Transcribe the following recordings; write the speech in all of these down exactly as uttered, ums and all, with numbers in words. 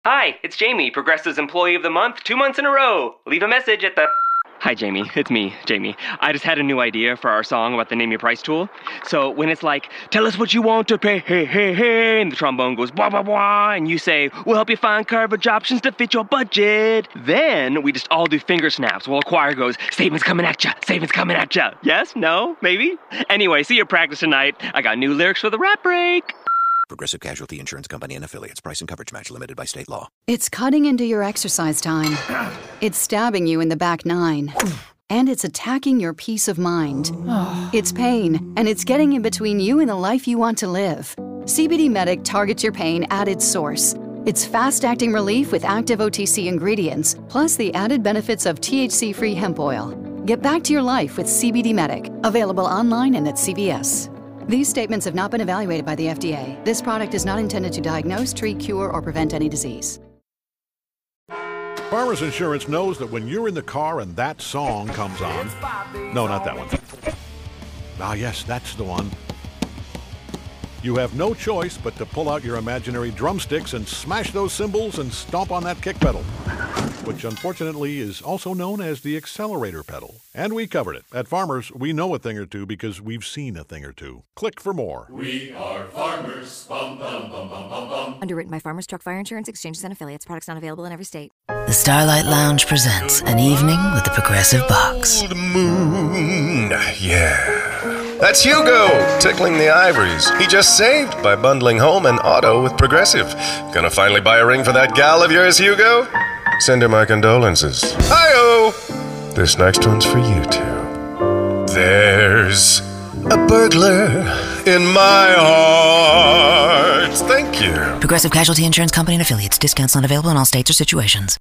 Hi, it's Jamie, Progressive's Employee of the Month, two months in a row. Leave a message at the... Hi, Jamie. It's me, Jamie. I just had a new idea for our song about the Name Your Price tool. So when it's like, tell us what you want to pay, hey, hey, hey, and the trombone goes, blah, blah, blah, and you say, we'll help you find coverage options to fit your budget. Then we just all do finger snaps while a choir goes, statements coming at ya, statements coming at ya. Yes? No? Maybe? Anyway, see you at practice tonight. I got new lyrics for the rap break. Progressive Casualty Insurance Company and Affiliates. Price and coverage match limited by state law. It's cutting into your exercise time. It's stabbing you in the back nine. And it's attacking your peace of mind. It's pain, and it's getting in between you and the life you want to live. C B D Medic targets your pain at its source. It's fast-acting relief with active O T C ingredients, plus the added benefits of T H C-free hemp oil. Get back to your life with C B D Medic. Available online and at C V S. These statements have not been evaluated by the F D A. This product is not intended to diagnose, treat, cure, or prevent any disease. Farmers Insurance knows that when you're in the car and that song comes on... No, not that one. Ah, yes, that's the one. You have no choice but to pull out your imaginary drumsticks and smash those cymbals and stomp on that kick pedal, which unfortunately is also known as the accelerator pedal. And we covered it. At Farmers, we know a thing or two because we've seen a thing or two. Click for more. We are farmers. Bum, bum, bum, bum, bum, bum. Underwritten by Farmers Truck Fire Insurance Exchanges and Affiliates. Products not available in every state. The Starlight Lounge presents An Evening with the Progressive Box. Old moon, yeah. That's Hugo, tickling the ivories. He just saved by bundling home and auto with Progressive. Gonna finally buy a ring for that gal of yours, Hugo? Send her my condolences. Hi-oh! This next one's for you two. There's a burglar in my heart. Thank you. Progressive Casualty Insurance Company and Affiliates. Discounts not available in all states or situations.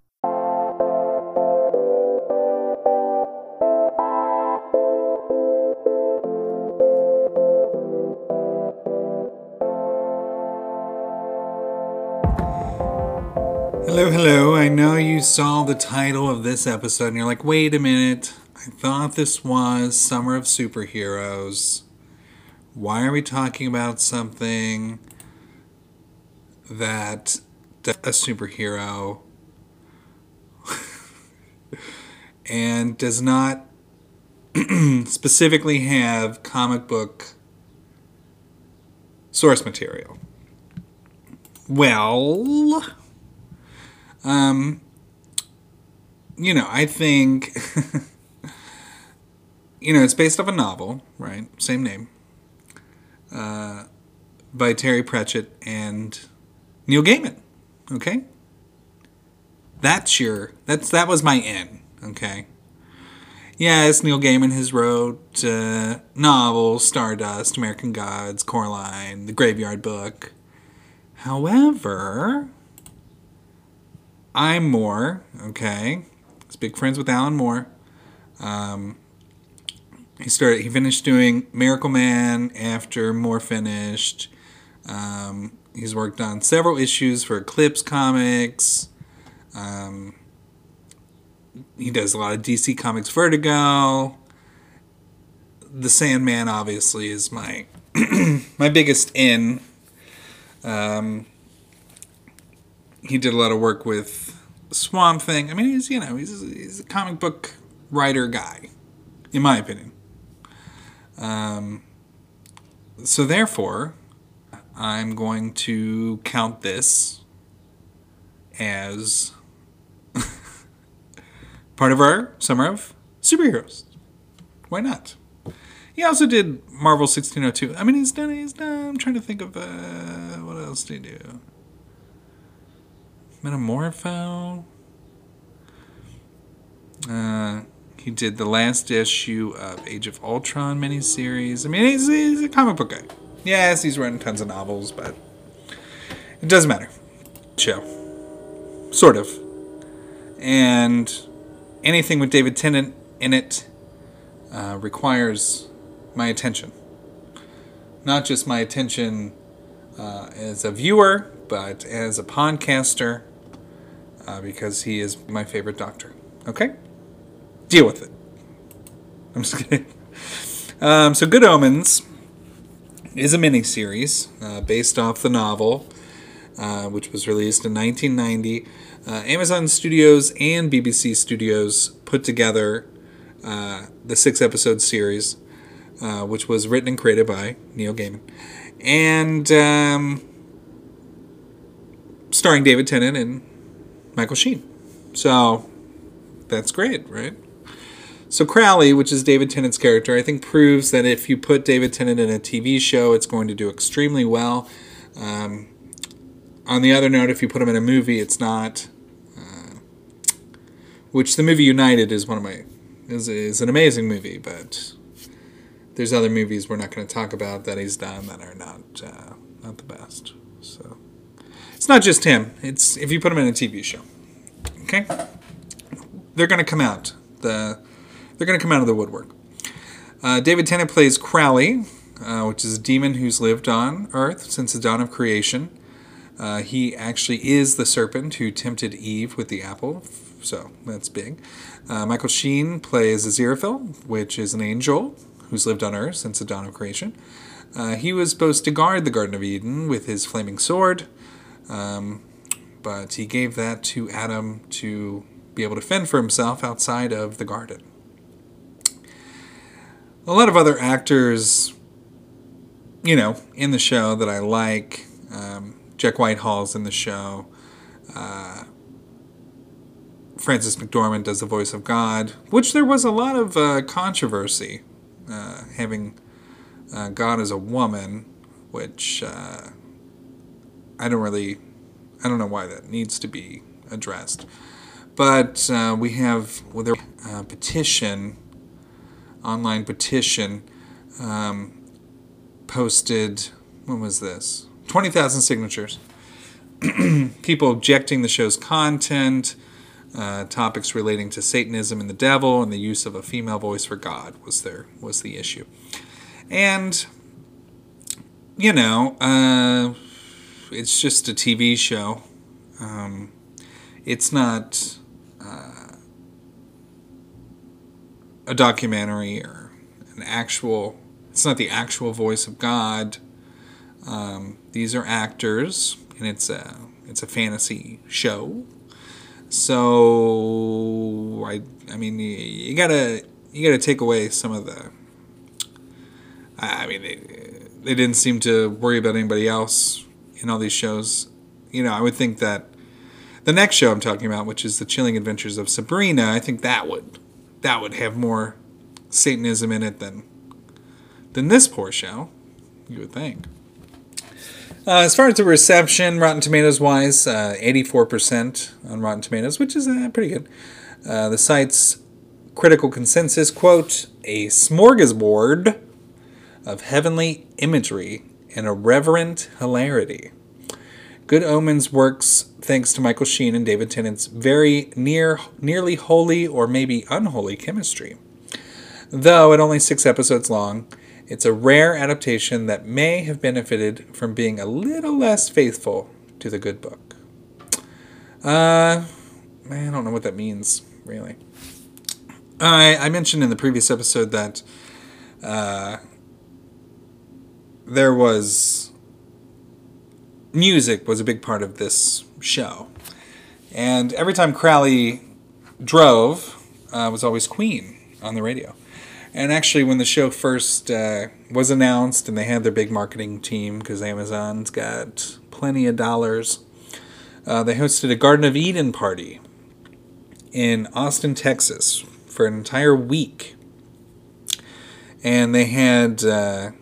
Hello, hello. I know you saw the title of this episode and you're like, wait a minute. I thought this was Summer of Superheroes. Why are we talking about something that a superhero and does not specifically have comic book source material? Well... Um, you know, I think, you know, it's based off a novel, right? Same name, uh, by Terry Pratchett and Neil Gaiman, okay? That's your, that's, that was my in, okay? Yes, Neil Gaiman has wrote, uh, novels, Stardust, American Gods, Coraline, The Graveyard Book. However... I'm Moore, okay? He's big friends with Alan Moore. Um, he started. He finished doing Miracle Man after Moore finished. Um, he's worked on several issues for Eclipse Comics. Um, he does a lot of D C Comics Vertigo. The Sandman, obviously, is my my biggest in. Um, He did a lot of work with Swamp Thing. I mean, he's, you know, he's, he's a comic book writer guy, in my opinion. Um, so therefore, I'm going to count this as part of our Summer of Superheroes. Why not? He also did Marvel sixteen oh two. I mean, he's done, he's done, I'm trying to think of, uh, what else did he do? Metamorpho. Uh, he did the last issue of Age of Ultron miniseries. I mean, he's, he's a comic book guy. Yes, he's written tons of novels, but it doesn't matter. Show. Sort of. And anything with David Tennant in it uh, requires my attention. Not just my attention uh, as a viewer, but as a podcaster. Uh, because he is my favorite Doctor. Okay? Deal with it. I'm just kidding. Um, so Good Omens is a miniseries uh, based off the novel uh, which was released in nineteen ninety. Uh, Amazon Studios and B B C Studios put together uh, the six-episode series, uh, which was written and created by Neil Gaiman. And um, starring David Tennant and Michael Sheen. So, that's great, right? So Crowley, which is David Tennant's character, I think proves that if you put David Tennant in a T V show, it's going to do extremely well. Um, on the other note, if you put him in a movie, it's not. Uh, which the movie United is one of my is is an amazing movie, but there's other movies we're not going to talk about that he's done that are not uh, not the best. So it's not just him. It's if you put him in a T V show, okay, they're going to come out. The They're going to come out of the woodwork. Uh, David Tennant plays Crowley, uh, which is a demon who's lived on Earth since the dawn of creation. Uh, he actually is the serpent who tempted Eve with the apple, so that's big. Uh, Michael Sheen plays Aziraphale, which is an angel who's lived on Earth since the dawn of creation. Uh, he was supposed to guard the Garden of Eden with his flaming sword, um, but he gave that to Adam to be able to fend for himself outside of the garden. A lot of other actors, you know, in the show that I like. Um, Jack Whitehall's in the show. Uh, Frances McDormand does the voice of God, which there was a lot of uh, controversy uh, having uh, God as a woman, which uh, I don't really, I don't know why that needs to be addressed. But uh, we have well, there a petition. Online petition um, posted, when was this? twenty thousand signatures. People objecting the show's content, uh, topics relating to Satanism and the devil, and the use of a female voice for God was there was the issue. And, you know, uh, it's just a T V show. Um, it's not a documentary or an actual, it's not the actual voice of God. Um, these are actors, and it's a it's a fantasy show. So I I mean you, you gotta you gotta take away some of the. I mean they they didn't seem to worry about anybody else in all these shows. You know, I would think that the next show I'm talking about, which is The Chilling Adventures of Sabrina, I think that would. That would have more Satanism in it than than this poor show, you would think. Uh, as far as the reception, Rotten Tomatoes wise, uh, eighty-four percent on Rotten Tomatoes, which is uh, pretty good. Uh, the site's critical consensus, quote, a smorgasbord of heavenly imagery and irreverent hilarity. Good Omens works thanks to Michael Sheen and David Tennant's very near, nearly holy or maybe unholy chemistry. Though at only six episodes long, it's a rare adaptation that may have benefited from being a little less faithful to the good book. Uh, I don't know what that means, really. I, I mentioned in the previous episode that uh, there was... music was a big part of this show. And every time Crowley drove, uh, was always Queen on the radio. And actually, when the show first uh, was announced and they had their big marketing team, because Amazon's got plenty of dollars, uh, they hosted a Garden of Eden party in Austin, Texas for an entire week. And they had... Uh,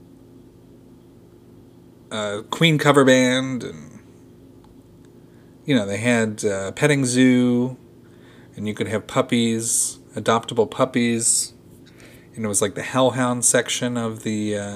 Uh, Queen cover band, and you know they had uh, petting zoo, and you could have puppies, adoptable puppies, and it was like the hellhound section of the uh,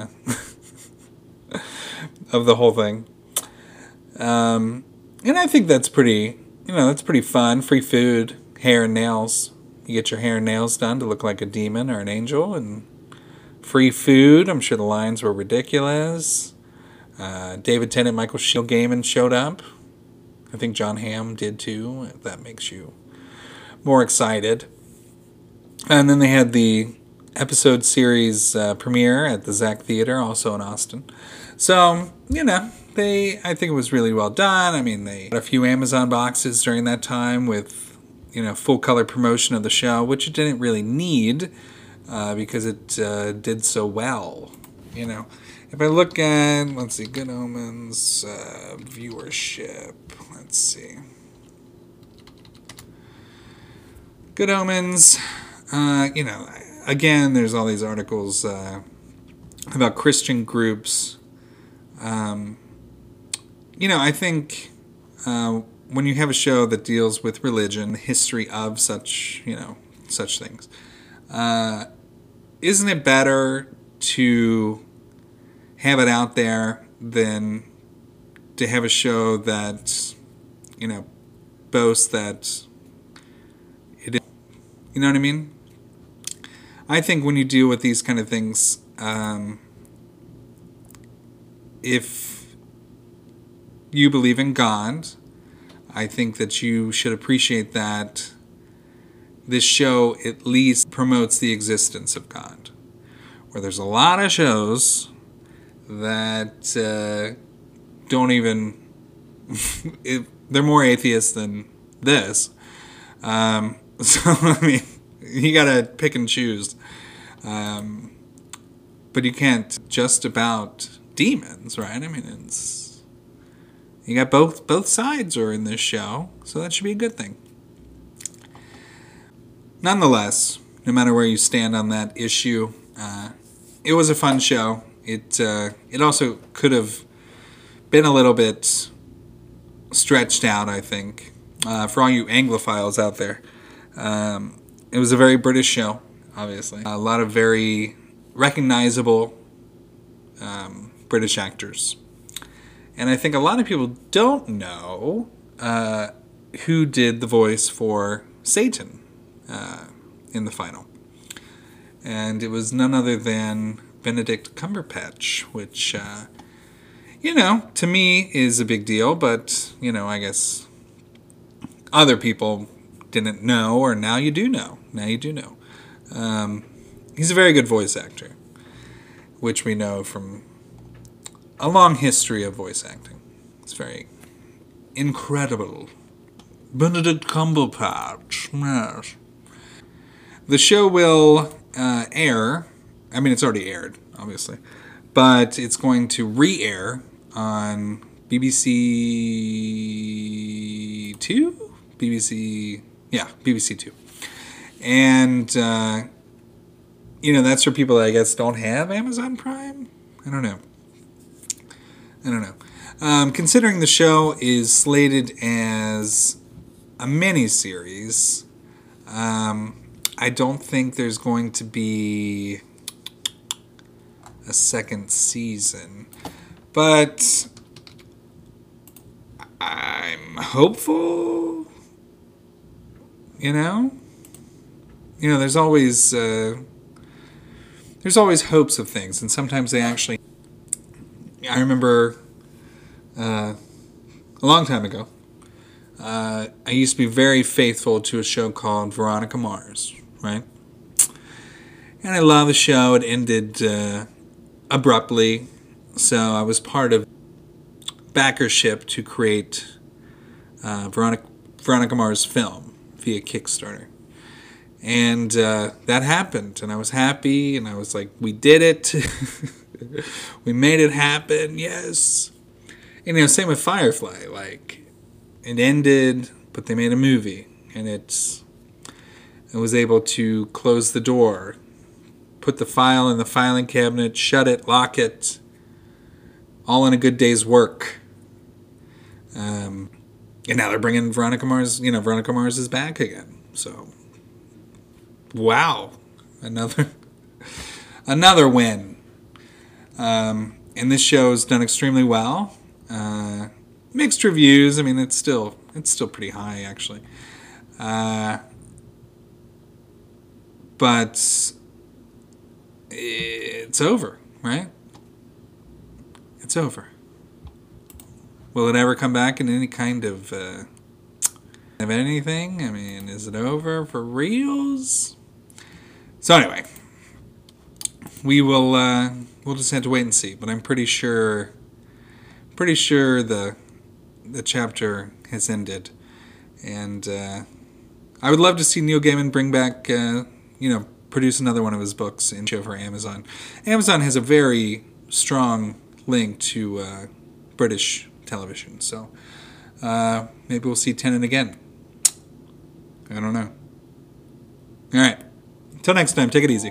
of the whole thing. Um, and I think that's pretty, you know, that's pretty fun. Free food, hair and nails. You get your hair and nails done to look like a demon or an angel, and free food. I'm sure the lines were ridiculous. Uh, David Tennant, Michael Sheen, Gaiman showed up. I think John Hamm did too, if that makes you more excited. And then they had the episode series uh, premiere at the Zach Theater, also in Austin. So, you know, they, I think it was really well done. I mean, they got a few Amazon boxes during that time with, you know, full color promotion of the show, which it didn't really need uh, because it uh, did so well, you know. If I look at, let's see, Good Omens, uh, viewership, let's see. Good Omens, uh, you know, again, there's all these articles uh, about Christian groups. Um, you know, I think uh, when you have a show that deals with religion, the history of such, you know, such things, uh, isn't it better to have it out there than to have a show that, you know, boasts that it is, you know what I mean? I think when you deal with these kind of things, um, if you believe in God, I think that you should appreciate that this show at least promotes the existence of God. Where there's a lot of shows that uh, don't even, it, they're more atheists than this. Um, so, I mean, you gotta pick and choose. Um, but you can't just about demons, right? I mean, it's, you got both, both sides are in this show, so that should be a good thing. Nonetheless, no matter where you stand on that issue, uh, it was a fun show. It uh, it also could have been a little bit stretched out, I think, uh, for all you Anglophiles out there. Um, it was a very British show, obviously. A lot of very recognizable um, British actors. And I think a lot of people don't know uh, who did the voice for Satan uh, in the final. And it was none other than Benedict Cumberbatch, which, uh, you know, to me is a big deal, but, you know, I guess other people didn't know, or now you do know. Now you do know. Um, he's a very good voice actor, which we know from a long history of voice acting. It's very incredible. Benedict Cumberbatch, yes. The show will uh, air... I mean, it's already aired, obviously. But it's going to re-air on B B C Two? B B C... Yeah, B B C Two. And, uh, you know, that's for people that I guess don't have Amazon Prime? I don't know. I don't know. Um, considering the show is slated as a mini-series, um, I don't think there's going to be a second season, but I'm hopeful, you know, you know, there's always, uh, there's always hopes of things, and sometimes they actually, I remember, uh, a long time ago, uh, I used to be very faithful to a show called Veronica Mars, right, and I love the show. It ended, uh, abruptly, so I was part of backership to create uh, Veronica, Veronica Mars film via Kickstarter. And uh, that happened, and I was happy, and I was like, we did it. We made it happen, yes. And, you know, same with Firefly. Like, it ended, but they made a movie, and it's, it was able to close the door, put the file in the filing cabinet, shut it, lock it, all in a good day's work. Um, and now they're bringing Veronica Mars, you know, Veronica Mars is back again. So, wow. Another, another win. Um, and this show's done extremely well. Uh, mixed reviews. I mean, it's still, it's still pretty high, actually. Uh, but it's over, right? It's over. Will it ever come back in any kind of, uh, of anything? I mean, is it over for reals? So anyway, we will uh, we'll just have to wait and see. But I'm pretty sure, pretty sure the the chapter has ended, and uh, I would love to see Neil Gaiman bring back, uh, you know, produce another one of his books and show for Amazon. Amazon has a very strong link to uh, British television, so uh, maybe we'll see Tenet again. I don't know. All right. Until next time, take it easy.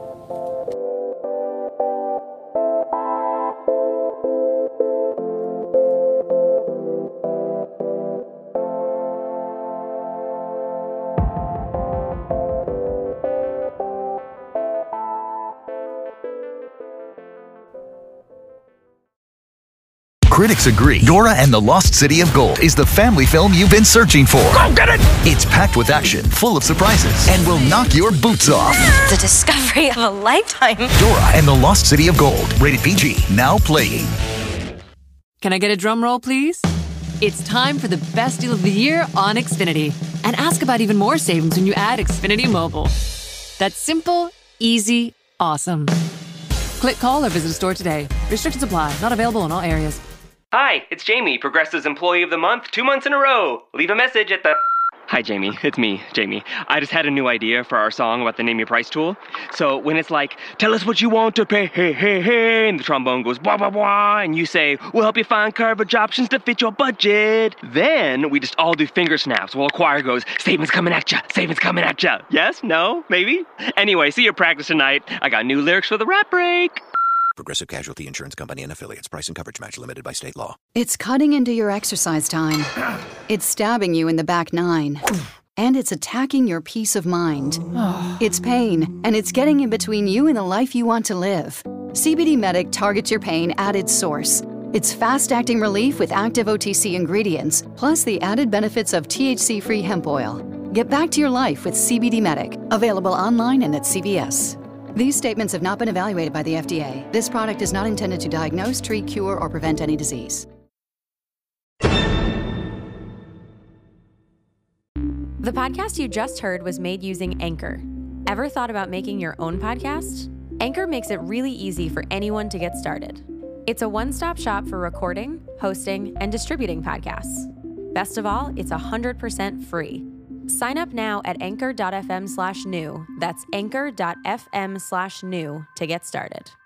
Critics agree Dora and the Lost City of Gold is the family film you've been searching for. Go get it! It's packed with action, full of surprises, and will knock your boots off. The discovery of a lifetime. Dora and the Lost City of Gold. Rated P G. Now playing. Can I get a drum roll, please? It's time for the best deal of the year on Xfinity. And ask about even more savings when you add Xfinity Mobile. That's simple, easy, awesome. Click, call, or visit a store today. Restrictions apply. Not available in all areas. Hi, it's Jamie, Progressive's Employee of the Month, two months in a row. Leave a message at the... Hi, Jamie. It's me, Jamie. I just had a new idea for our song about the Name Your Price tool. So when it's like, tell us what you want to pay, hey, hey, hey, and the trombone goes, blah, blah, blah, and you say, we'll help you find coverage options to fit your budget. Then we just all do finger snaps while a choir goes, savings coming at ya, savings coming at ya. Yes? No? Maybe? Anyway, see your practice tonight. I got new lyrics for the rap break. Progressive Casualty Insurance Company and Affiliates. Price and coverage match limited by state law. It's cutting into your exercise time. It's stabbing you in the back nine. And it's attacking your peace of mind. It's pain, and it's getting in between you and the life you want to live. C B D Medic targets your pain at its source. It's fast-acting relief with active O T C ingredients, plus the added benefits of T H C-free hemp oil. Get back to your life with C B D Medic. Available online and at C V S. These statements have not been evaluated by the F D A. This product is not intended to diagnose, treat, cure, or prevent any disease. The podcast you just heard was made using Anchor. Ever thought about making your own podcast? Anchor makes it really easy for anyone to get started. It's a one-stop shop for recording, hosting, and distributing podcasts. Best of all, it's one hundred percent free. Sign up now at anchor.fm slash new. That's anchor.fm slash new to get started.